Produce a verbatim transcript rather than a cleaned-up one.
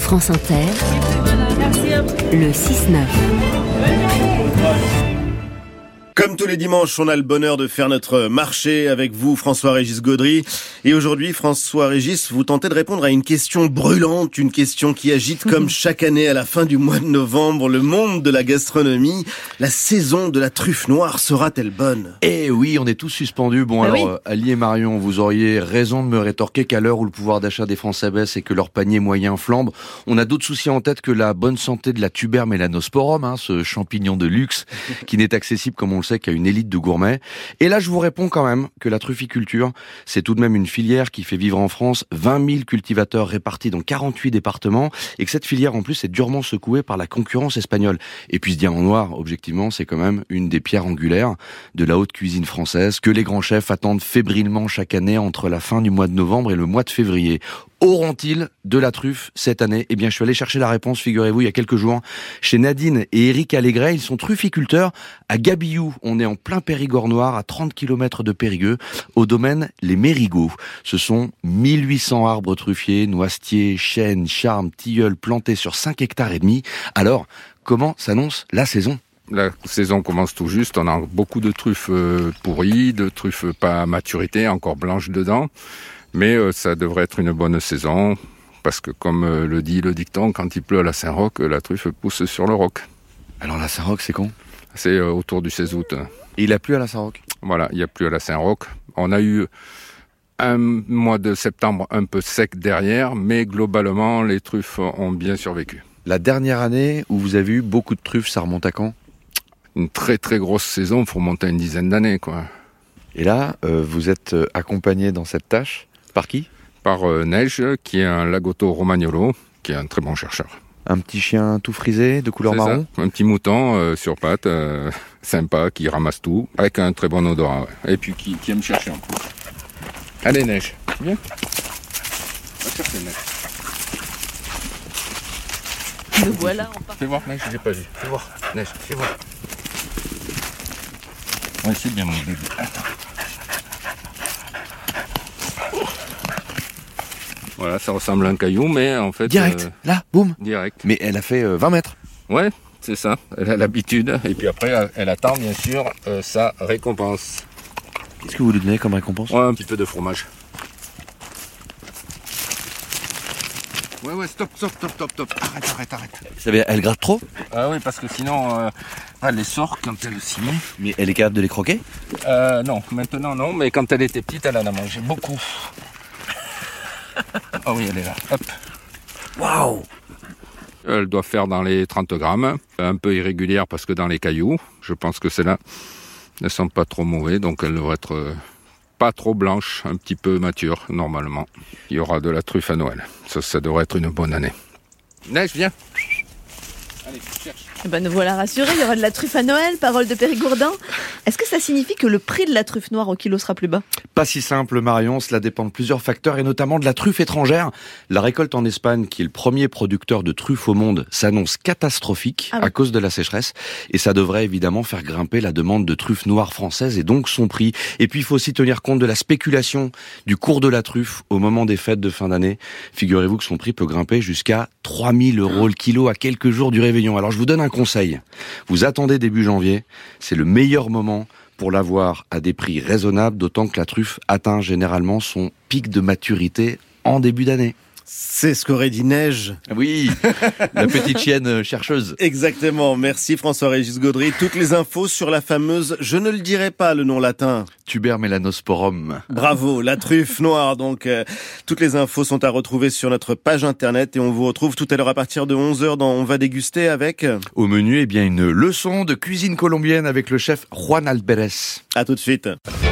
France Inter, le six neuf. Comme tous les dimanches, on a le bonheur de faire notre marché avec vous, François-Régis Gaudry. Et aujourd'hui, François-Régis, vous tentez de répondre à une question brûlante, une question qui agite comme chaque année à la fin du mois de novembre le monde de la gastronomie. La saison de la truffe noire sera-t-elle bonne ? Eh oui, on est tous suspendus. Bon, Ah alors, oui. euh, Ali et Marion, vous auriez raison de me rétorquer qu'à l'heure où le pouvoir d'achat des Français baisse et que leur panier moyen flambe, on a d'autres soucis en tête que la bonne santé de la tuber melanosporum, hein, ce champignon de luxe qui n'est accessible, comme on le sait, qu'à une élite de gourmets. Et là, je vous réponds quand même que la trufficulture, c'est tout de même une filière qui fait vivre en France vingt mille cultivateurs répartis dans quarante-huit départements et que cette filière, en plus, est durement secouée par la concurrence espagnole. Et puis, se dire en noir, objectivement, c'est quand même une des pierres angulaires de la haute cuisine française que les grands chefs attendent fébrilement chaque année entre la fin du mois de novembre et le mois de février. Auront-ils de la truffe cette année ? Eh bien, je suis allé chercher la réponse, figurez-vous, il y a quelques jours, chez Nadine et Eric Allégret. Ils sont trufficulteurs à Gabillou. On est en plein Périgord noir, à trente kilomètres de Périgueux, au domaine Les Mérigots. Ce sont mille huit cents arbres truffiers, noisetiers, chênes, charmes, tilleuls plantés sur cinq hectares et demi. Alors, comment s'annonce la saison ? La saison commence tout juste, on a beaucoup de truffes pourries, de truffes pas à maturité, encore blanches dedans. Mais euh, ça devrait être une bonne saison, parce que comme euh, le dit le dicton, quand il pleut à la Saint-Roch, la truffe pousse sur le roc. Alors, la Saint-Roch, c'est quand ? C'est euh, autour du seize août. Et il a plu à la Saint-Roch ? Voilà, il n'y a plus à la Saint-Roch. On a eu un mois de septembre un peu sec derrière, mais globalement, les truffes ont bien survécu. La dernière année où vous avez eu beaucoup de truffes, ça remonte à quand ? Une très très grosse saison, il faut remonter à une dizaine d'années, quoi. Et là, euh, vous êtes euh, accompagné dans cette tâche par qui ? Par euh, Neige, qui est un lagotto romagnolo, qui est un très bon chercheur. Un petit chien tout frisé, de couleur C'est marron ? ça, un petit mouton euh, sur pattes, euh, sympa, qui ramasse tout, avec un très bon odorat. Ouais. Et puis qui, qui aime chercher un peu. Allez, Neige, viens. Va chercher, Neige. Le voilà, on part. Fais voir, Neige, j'ai pas vu. Fais voir, Neige, fais voir. Ouais, c'est bien, mon bébé. Attends. Voilà, ça ressemble à un caillou, mais en fait... Direct, euh, là, boum. direct. Mais elle a fait euh, vingt mètres. Ouais, c'est ça. Elle a l'habitude. Et puis après, elle- elle attend, bien sûr, euh, sa récompense. Qu'est-ce que vous lui donnez comme récompense ? Ouais, un petit peu de fromage. Ouais, ouais, stop, stop, stop, stop, stop. Arrête, arrête, arrête. Vous savez, elle gratte trop, Ah oui, parce que sinon, euh, elle les sort quand elle s'y met. mais elle est capable de les croquer. Euh, non, maintenant non, mais quand elle était petite, elle en a mangé beaucoup. Ah oui, elle est là. Hop. Waouh ! Elle doit faire dans les trente grammes. Un peu irrégulière parce que dans les cailloux, je pense que celles-là ne sont pas trop mauvais, donc elle devrait être euh, pas trop blanche, un petit peu mature, normalement. Il y aura de la truffe à Noël. Ça, ça devrait être une bonne année. Neige, viens. Allez, cherche. Eh ben, nous voilà rassurés, il y aura de la truffe à Noël, parole de Périgourdin. Est-ce que ça signifie que le prix de la truffe noire au kilo sera plus bas ? Pas si simple, Marion, cela dépend de plusieurs facteurs et notamment de la truffe étrangère. La récolte en Espagne, qui est le premier producteur de truffes au monde, s'annonce catastrophique Ah oui. à cause de la sécheresse et ça devrait évidemment faire grimper la demande de truffes noires françaises et donc son prix. Et puis il faut aussi tenir compte de la spéculation du cours de la truffe au moment des fêtes de fin d'année. Figurez-vous que son prix peut grimper jusqu'à trois mille euros le kilo à quelques jours du réveillon. Alors je vous donne un conseil. Vous attendez début janvier, c'est le meilleur moment pour l'avoir à des prix raisonnables, d'autant que la truffe atteint généralement son pic de maturité en début d'année. C'est ce qu'aurait dit Neige. Oui, la petite chienne chercheuse. Exactement. Merci François-Régis Gaudry. Toutes les infos sur la fameuse, je ne le dirai pas le nom latin. Tuber melanosporum. Bravo, la truffe noire. Donc, euh, toutes les infos sont à retrouver sur notre page internet et on vous retrouve tout à l'heure à partir de onze heures dans On va déguster avec... Au menu, eh bien, une leçon de cuisine colombienne avec le chef Juan Alpérez. À tout de suite.